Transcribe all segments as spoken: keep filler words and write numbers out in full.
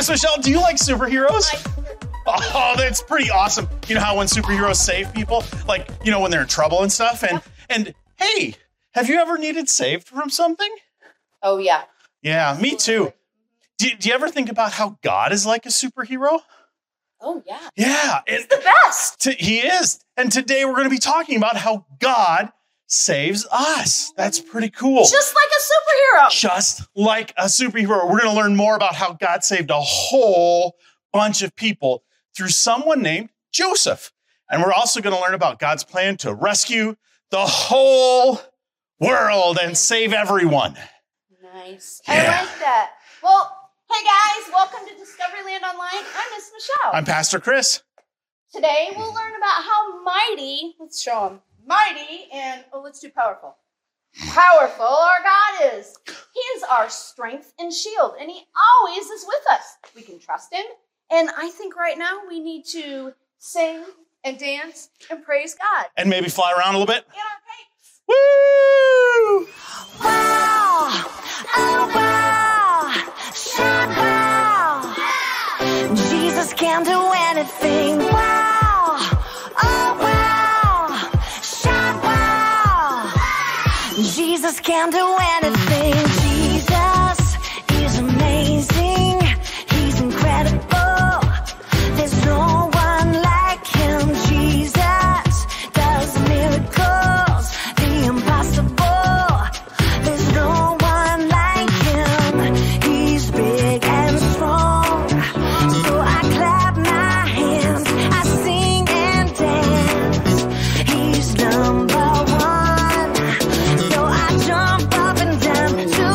Miss Michelle, do you like superheroes? Oh, that's pretty awesome. You know how when superheroes save people, like, you know, when they're in trouble and stuff? And, and hey, have you ever needed saved from something? Oh, yeah. Yeah, me too. Do, do you ever think about how God is like a superhero? Oh, yeah. Yeah. He's the best. To, he is. And today we're going to be talking about how God saves us. That's pretty cool. Just like a superhero. Just like a superhero. We're going to learn more about how God saved a whole bunch of people through someone named Joseph. And we're also going to learn about God's plan to rescue the whole world and save everyone. Nice. Yeah. I like that. Well, hey guys, welcome to Discoveryland Online. I'm Miss Michelle. I'm Pastor Chris. Today we'll learn about how mighty, let's show them, mighty and, oh, let's do powerful. Powerful our God is. He is our strength and shield, and he always is with us. We can trust him, and I think right now we need to sing and dance and praise God. And maybe fly around a little bit. In our capes. Woo! Wow, oh wow, shout wow. Jesus can do anything. Wow, oh wow, shout wow. Jesus can do anything. Jesus is amazing. He's incredible. There's no one like him. Jesus does miracles, the impossible. There's no one like him. He's big and strong. So I clap my hands, I sing and dance. He's number one. So I jump up and down to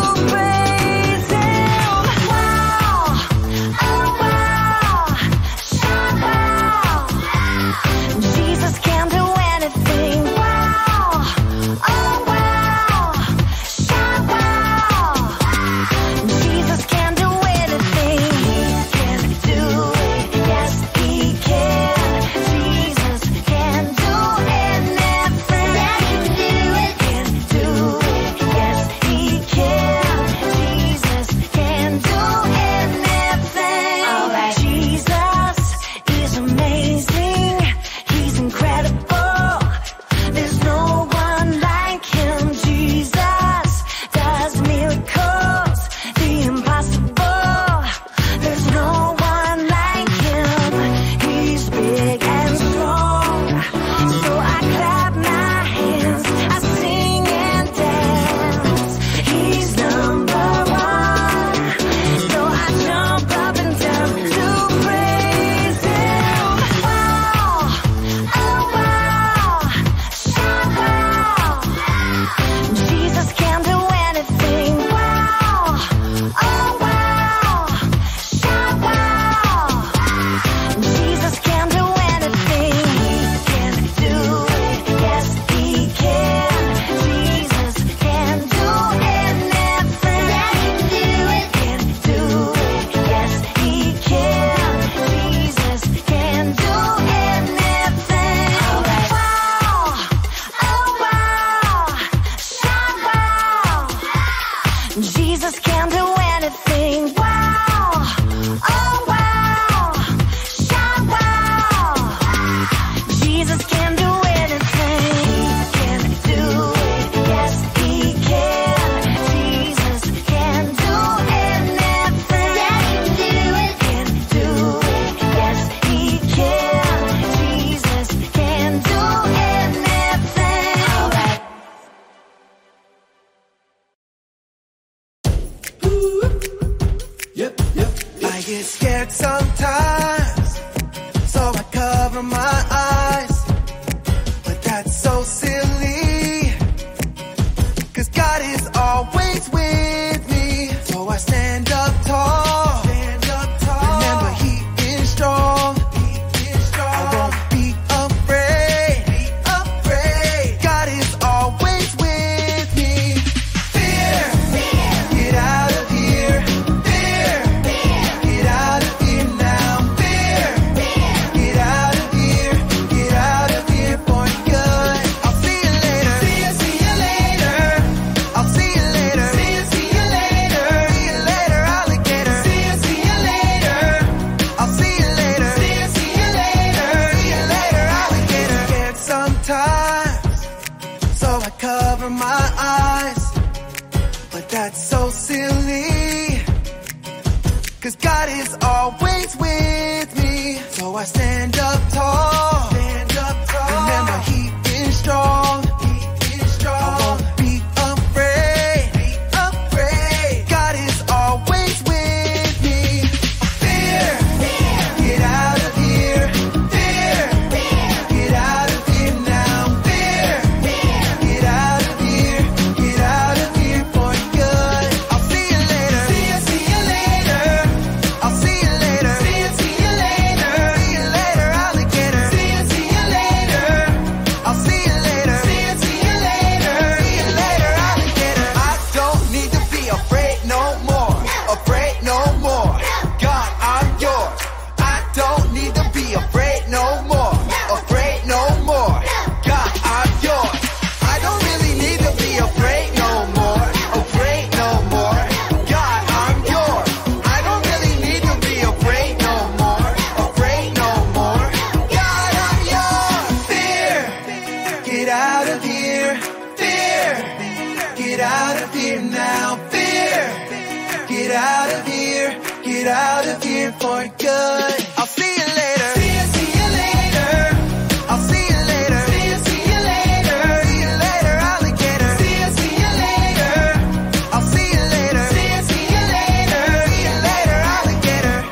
God is always with me. So I stand up tall. Stand up tall. Remember, He is strong. He is strong. I won't be afraid. Be afraid. God is always with me. Fear, fear. Get out of here. Fear, fear. Get out of here now. Fear, fear. Get out of here. Get out of here for good. I'll see you later. See you, see you later. I'll see you later. See you, see you later. See you later, alligator. See you, see you later. I'll see you later. See you, see you later. See you later, alligator. I don't need to be afraid no more. Afraid no more. God, I'm yours. I don't need to be afraid no more. Afraid no more. God, I'm yours. I don't really need to be afraid no more. Afraid no more. God, I'm yours. I don't really need to be afraid no more. Afraid no more. God, I'm yours. Fear, get out of here. Fear, get out of here now. Fear, get out of here. Get out of here for good. I'll see you later. See you, see you later. I'll see you later. See you, see you later. See you later, alligator. See you, see you later. I'll see you later. See you, see you later. See you later, alligator.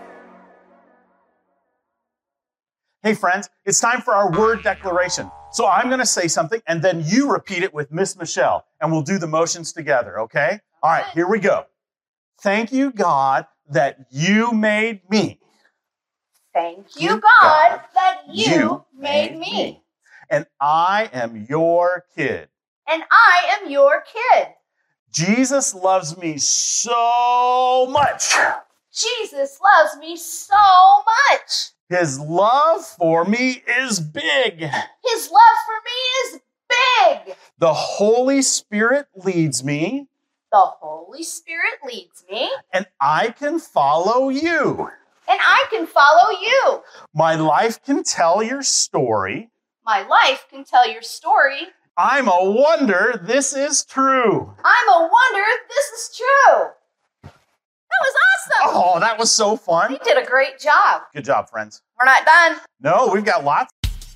Hey friends, it's time for our word declaration. So I'm going to say something and then you repeat it with Miss Michelle and we'll do the motions together, okay? All right, here we go. Thank you, God, that you made me. Thank you, You, God, God, that you, you made made me. me. And I am your kid. And I am your kid. Jesus loves me so much. Jesus loves me so much. His love for me is big. His love for me is big. The Holy Spirit leads me, The Holy Spirit leads me, and I can follow you. and I can follow you. My life can tell your story. My life can tell your story. I'm a wonder this is true. I'm a wonder this is true. That was awesome. Oh, that was so fun. You did a great job. Good job, friends. We're not done. No, we've got lots.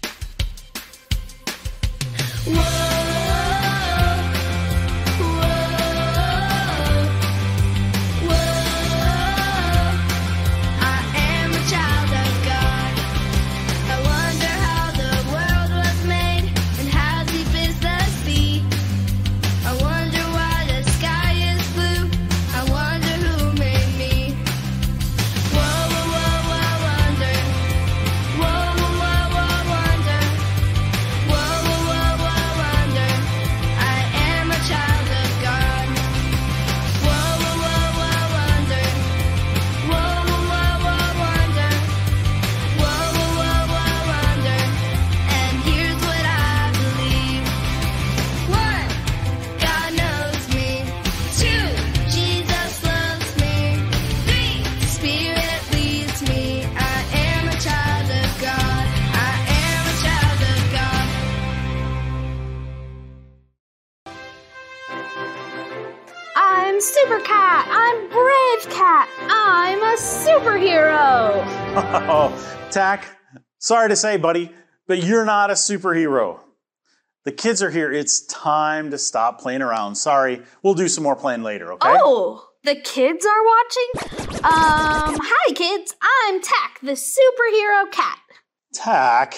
I'm Super Cat. I'm Brave Cat. I'm a superhero. Oh, Tack, sorry to say, buddy, but you're not a superhero. The kids are here. It's time to stop playing around. Sorry, we'll do some more playing later, okay? Oh, the kids are watching? Um, hi kids. I'm Tack, the superhero cat. Tack.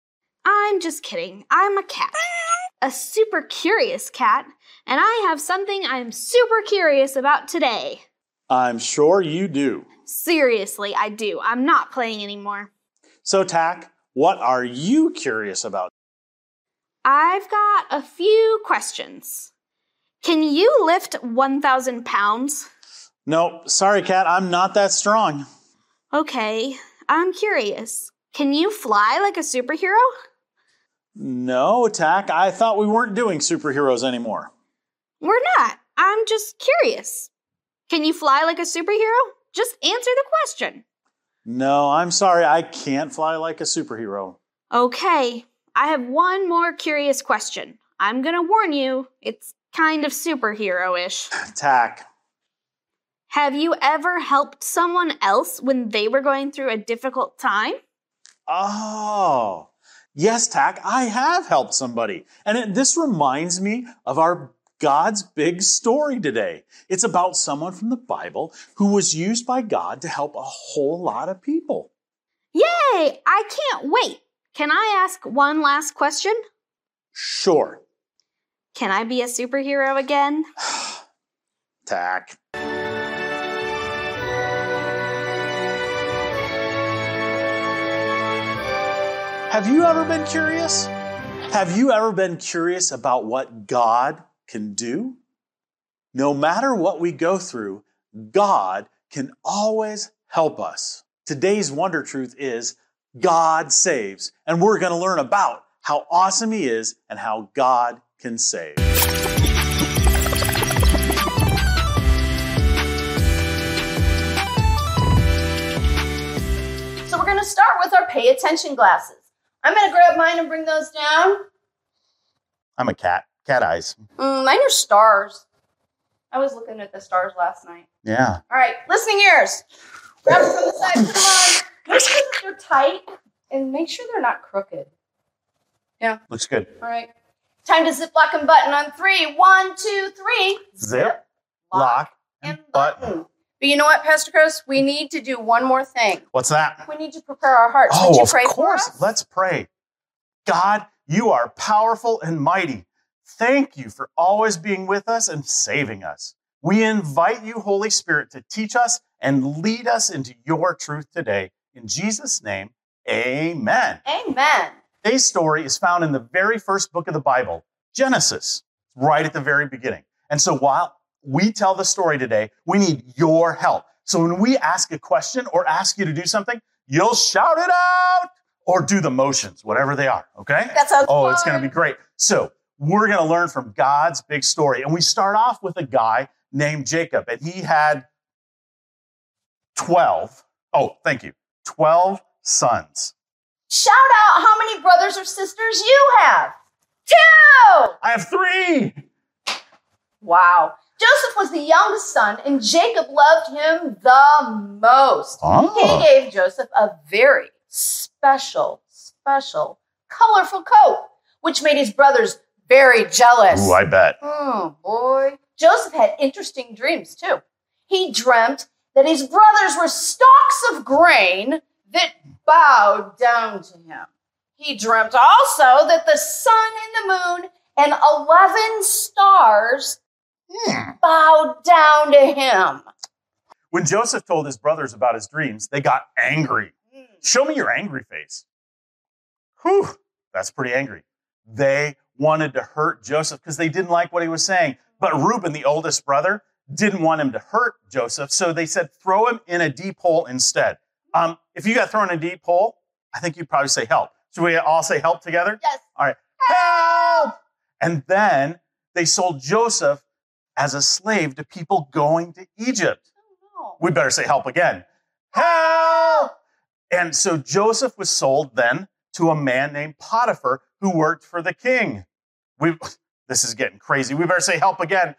I'm just kidding. I'm a cat. A super curious cat. And I have something I'm super curious about today. I'm sure you do. Seriously, I do. I'm not playing anymore. So, Tack, what are you curious about? I've got a few questions. Can you lift one thousand pounds? No, sorry, Cat, I'm not that strong. Okay, I'm curious. Can you fly like a superhero? No, Tack, I thought we weren't doing superheroes anymore. We're not. I'm just curious. Can you fly like a superhero? Just answer the question. No, I'm sorry, I can't fly like a superhero. Okay, I have one more curious question. I'm gonna warn you, it's kind of superhero-ish. Tack. Have you ever helped someone else when they were going through a difficult time? Oh, yes, Tack, I have helped somebody. And it, this reminds me of our God's big story today. It's about someone from the Bible who was used by God to help a whole lot of people. Yay! I can't wait. Can I ask one last question? Sure. Can I be a superhero again? Tack. Have you ever been curious? Have you ever been curious about what God can do? No matter what we go through, God can always help us. Today's Wonder Truth is God saves, and we're going to learn about how awesome He is and how God can save. So we're going to start with our pay attention glasses. I'm going to grab mine and bring those down. I'm a cat. Cat eyes. Mm, mine are stars. I was looking at the stars last night. Yeah. All right, listening ears. Grab them from the side, put them on. Make sure that they're tight and make sure they're not crooked. Yeah. Looks good. All right. Time to zip, lock, and button on three. One, two, three. Zip, lock, and button. But you know what, Pastor Chris? We need to do one more thing. What's that? We need to prepare our hearts. Would Oh, you of pray for course. us? Let's pray. God, you are powerful and mighty. Thank you for always being with us and saving us. We invite you, Holy Spirit, to teach us and lead us into your truth today. In Jesus' name, amen. Amen. Today's story is found in the very first book of the Bible, Genesis, right at the very beginning. And so while we tell the story today, we need your help. So when we ask a question or ask you to do something, you'll shout it out or do the motions, whatever they are, okay? That sounds Oh, fun. it's going to be great. So we're going to learn from God's big story. And we start off with a guy named Jacob, and he had twelve, oh, thank you, twelve sons. Shout out how many brothers or sisters you have. Two! I have three. Wow. Joseph was the youngest son, and Jacob loved him the most. Oh. He gave Joseph a very special, special, colorful coat, which made his brothers very jealous. Ooh, I bet. Oh, boy. Joseph had interesting dreams, too. He dreamt that his brothers were stalks of grain that bowed down to him. He dreamt also that the sun and the moon and eleven stars Hmm. bowed down to him. When Joseph told his brothers about his dreams, they got angry. Show me your angry face. Whew, that's pretty angry. They wanted to hurt Joseph because they didn't like what he was saying. But Reuben, the oldest brother, didn't want him to hurt Joseph. So they said, throw him in a deep hole instead. Um, if you got thrown in a deep hole, I think you'd probably say help. Should we all say help together? Yes. All right. Help! And then they sold Joseph as a slave to people going to Egypt. Oh, We better say help again. Help! And so Joseph was sold then to a man named Potiphar who worked for the king. We, this is getting crazy. We better say help again.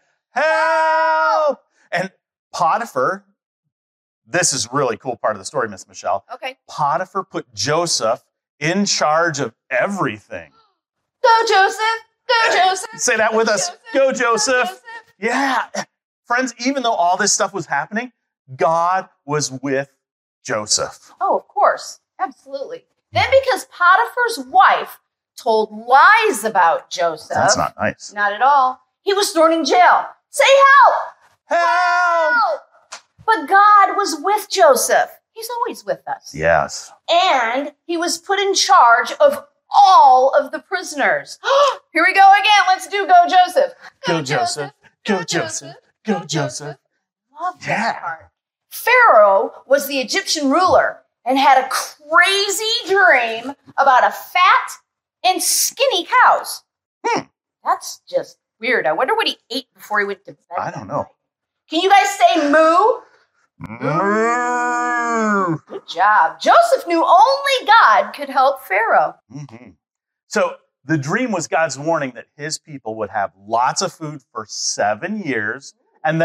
Help! And Potiphar, this is really cool part of the story, Miss Michelle. no. Okay. Potiphar put Joseph in charge of everything. Go, Joseph. Go, Joseph. Say that with us. Go, Joseph. Yeah. Friends, even though all this stuff was happening, God was with Joseph. Oh, of course. Absolutely. Then because Potiphar's wife told lies about Joseph. That's not nice. Not at all. He was thrown in jail. Say help! Help! Help! But God was with Joseph. He's always with us. Yes. And he was put in charge of all of the prisoners. Here we go again. Let's do Go Joseph. Go, Joseph. Go, Joseph. Go, Joseph. Love that Yeah. part. Pharaoh was the Egyptian ruler and had a crazy dream about a fat and skinny cows. Hmm. That's just weird. I wonder what he ate before he went to bed. I don't know. Can you guys say moo? Mm. Good job. Joseph knew only God could help Pharaoh. Mhm. So the dream was God's warning that his people would have lots of food for seven years, and then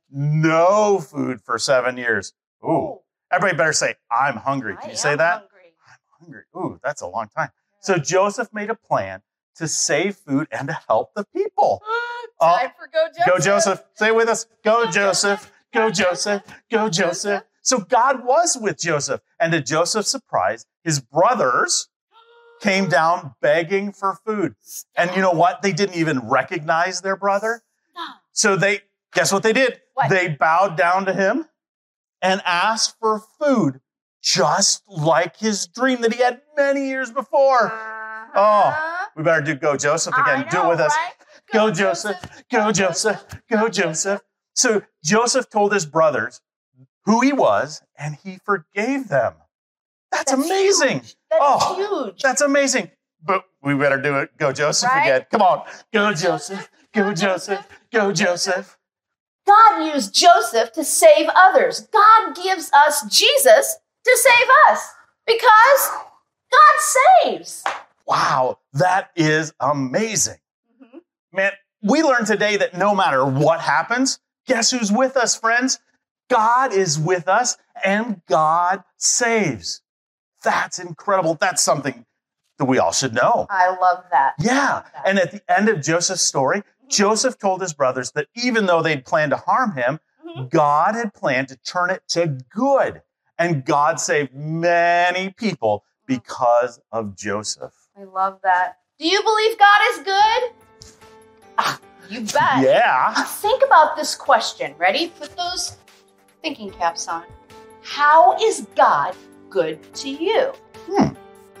no food for seven years. Ooh. Ooh. Everybody better say, I'm hungry. Can I you say am that? hungry. I'm hungry. Ooh, that's a long time. So Joseph made a plan to save food and to help the people. Time for Go Joseph. Go Joseph. Say it with us. Go Joseph. Go Joseph. Go Joseph. So God was with Joseph. And to Joseph's surprise, his brothers came down begging for food. And you know what? They didn't even recognize their brother. So they, guess what they did? What? They bowed down to him and asked for food, just like his dream that he had many years before. Oh, we better do Go Joseph again. Uh-huh. I do it know, with us. right? Go Joseph, go Joseph, go Joseph. So Joseph told his brothers who he was, and he forgave them. That's, That's amazing. huge. That's Oh, huge. That's amazing. But we better do it. Go Joseph Right? again. Come on. Go Joseph, go Joseph, go Joseph. God used Joseph to save others. God gives us Jesus to save us because God saves. Wow, that is amazing. Mm-hmm. Man, we learned today that no matter what happens, guess who's with us, friends? God is with us and God saves. That's incredible. That's something that we all should know. I love that. Yeah. that. And at the end of Joseph's story, mm-hmm. Joseph told his brothers that even though they'd planned to harm him, mm-hmm. God had planned to turn it to good. And God saved many people because of Joseph. I love that. Do you believe God is good? Ah, you bet. Yeah. Think about this question. Ready? Put those thinking caps on. How is God good to you? Hmm.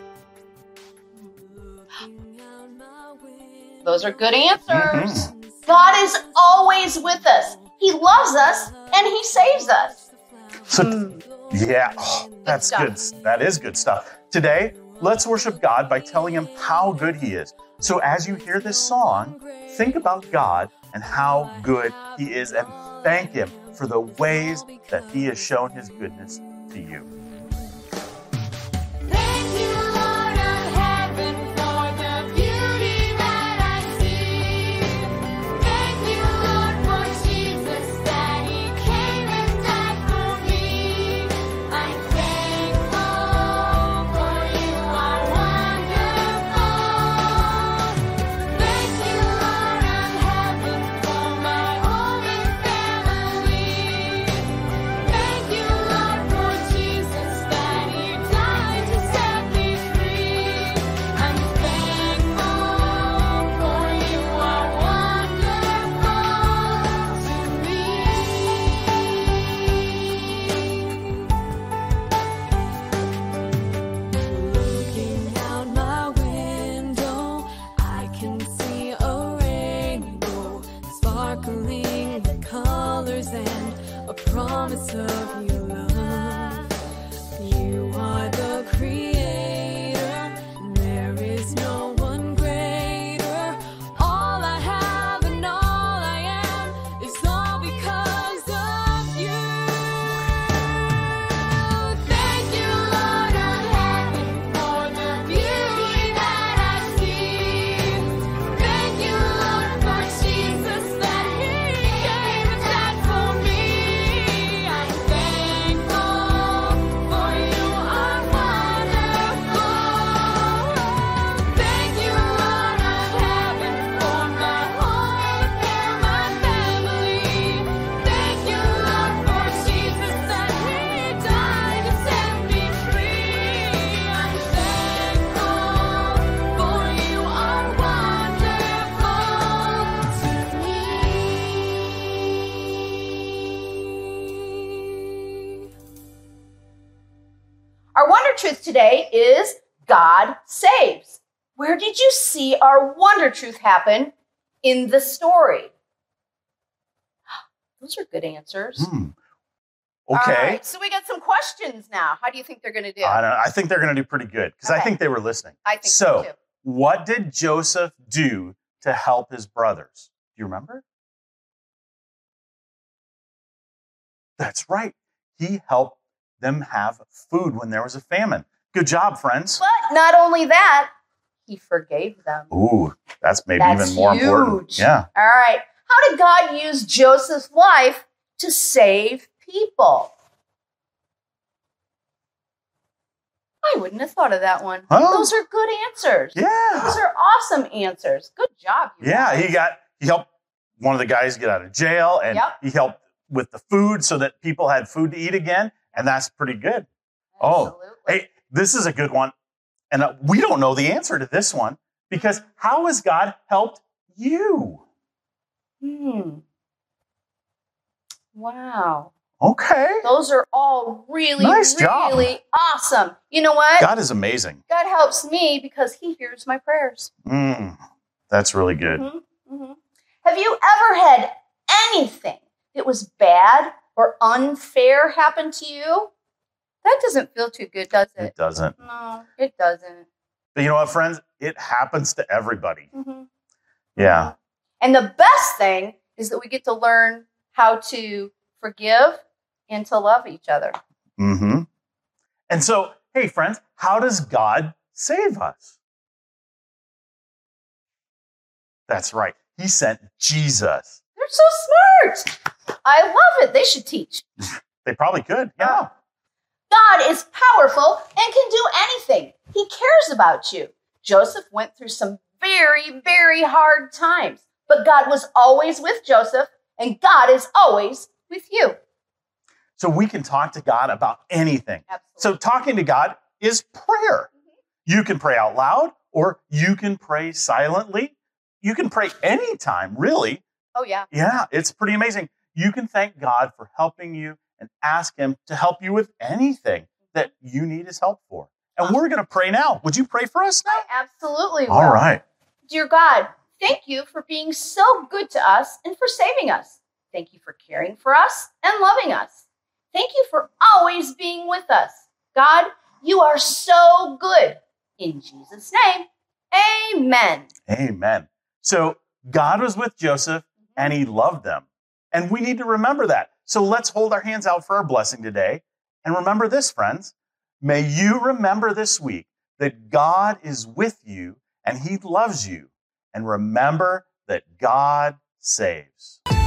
Those are good answers. Mm-hmm. God is always with us. He loves us and he saves us. So, yeah, oh, that's stuff. good. That is good stuff. Today, let's worship God by telling him how good he is. So as you hear this song, think about God and how good he is and thank him for the ways that he has shown his goodness to you. Thank you, Lord of heaven, for the beauty that I see. Thank you, Lord, for Jesus, that he came and died for me. I'm thankful, for you are wonderful. Thank you, Lord of heaven, for my holy family. Thank you, Lord, for Jesus, that he died to set me free. I'm thankful, for you are wonderful to me. Looking out my window, I can see a rainbow, sparkling with colors and a promise of your love. You are the creator, there is no one greater. All I have and all I am is all because of you. Thank you, Lord of heaven, for the beauty that I see. Thank you, Lord, for Jesus, that he came and died for me. I'm thankful, for you are wonderful. Thank you, Lord of heaven, for my home and my family. Thank you, Lord, for Jesus, that he died to set me free. I'm thankful, for you are wonderful to me. Our wonder truth today is God saves. Where did you see our wonder truth happen in the story? Those are good answers. Hmm. All Okay. right, so we got some questions now. How do you think they're going to do? I don't know. I think they're going to do pretty good because I Okay. think they were listening. I think so. so too. What did Joseph do to help his brothers? Do you remember? That's right. He helped them have food when there was a famine. Good job, friends. But not only that, he forgave them. Ooh, that's maybe That's even more important. huge. Yeah. All right. How did God use Joseph's life to save people. I wouldn't have thought of that one. Huh? Those are good answers. Yeah. Those are awesome answers. Good job. you Yeah, guys. he got he helped one of the guys get out of jail, and Yep. he helped with the food so that people had food to eat again, and that's pretty good. Oh, Absolutely. hey, this is a good one, and uh, we don't know the answer to this one because how has God helped you? Hmm. Wow. Okay, Those are all really, Nice job. really awesome. You know what? God is amazing. God helps me because he hears my prayers. Mm, that's really good. Mhm, mhm. Have you ever had anything that was bad or unfair happen to you? That doesn't feel too good, does It it? doesn't. No, it doesn't. But you know what, friends? It happens to everybody. Mhm. Yeah. And the best thing is that we get to learn how to forgive and to love each other. Mm-hmm. And so, hey, friends, how does God save us? That's right. He sent Jesus. They're so smart. I love it. They should teach. They probably could. Yeah. God is powerful and can do anything. He cares about you. Joseph went through some very, very hard times, but God was always with Joseph, and God is always with you. So we can talk to God about anything. Absolutely. So talking to God is prayer. You can pray out loud or you can pray silently. You can pray anytime, really. Oh, yeah. Yeah, it's pretty amazing. You can thank God for helping you and ask him to help you with anything that you need his help for. And we're going to pray now. Would you pray for us now? I absolutely will. All right. Dear God, thank you for being so good to us and for saving us. Thank you for caring for us and loving us. Thank you for always being with us. God, you are so good. In Jesus' name, amen. Amen. So God was with Joseph and he loved them. And we need to remember that. So let's hold our hands out for our blessing today. And remember this, friends. May you remember this week that God is with you and he loves you. And remember that God saves.